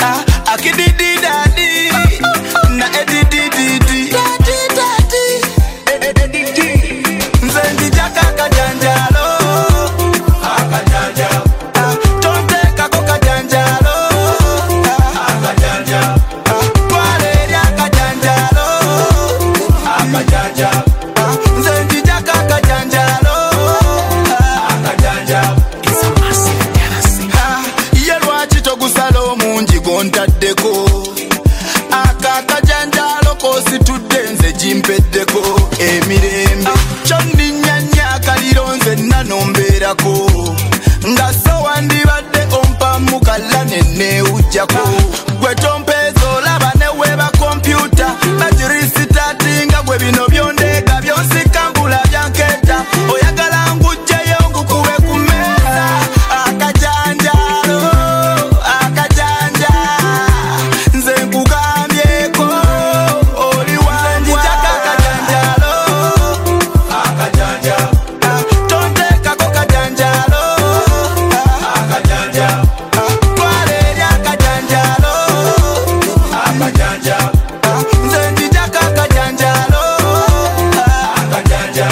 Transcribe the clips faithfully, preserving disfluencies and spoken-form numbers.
ah, akididi dadi na edidi didi dadi dadi edidi nze ndijaka kajanjalo akajanja ah, tonte kako kajanjalo akajanja ah, twale lya kajanjalo akajanja ah, nze ndijaka kajanjalo akajanja it's a massive galaxy ah, ye lwaki togusala omungi gontaddeko akakajanjalo kositudde nze jimpeddeko emirembe kyonninyanya kaliro nze nanombeerako nga so wandibadde ompamu kalla nenneewujjako gwe tompeeza olaba ne weba kompyuta bagirisitati nga gwe bino byondeega byonsikambula byankeeta oyagala ngujjeyo ngukube ku mmeeza akajanjalo akajanja nze nkugambyeko oli wange akajanjalo akajanja ah, tonteekako kajanjalo akajanja ah, twale lya kajanjalo akajanja ah, nze ndijaka kajanjalo akajanja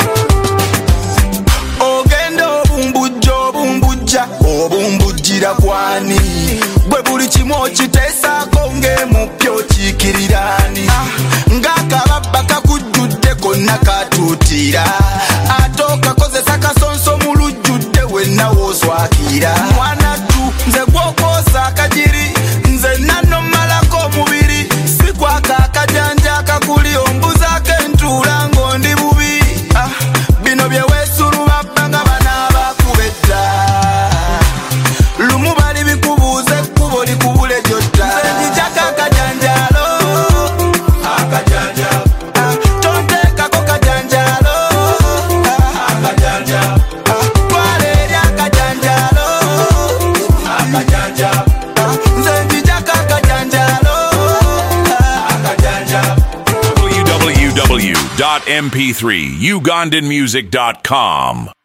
ogenda obumbujja obumbujja obumbujjira kwani bwe buli kimu okiteesaako ng'emupya okiikirirani ah, ng'akababba kakujjudde konna katuutira ate okakozesa kasonso mu lujjudde wenna wooswakira mwanattu nze gwokwosa akagiri nze nannomalako omubiri si kwaka akajanja akakuli ombuzaako entuula ng'ondi bubi ah, bino bye weesulubabba nga banaabakubedda lumu bali bikubuuza ekkubo likubule gyotta nze ndijaka akajanjalo akajanja ah, tonteekako kajanjalo akajanja ah, twale lya kajanjalo akajanja ah, nze ndijaka akajanjalo akajanja w w w dot m p three ugandan music dot com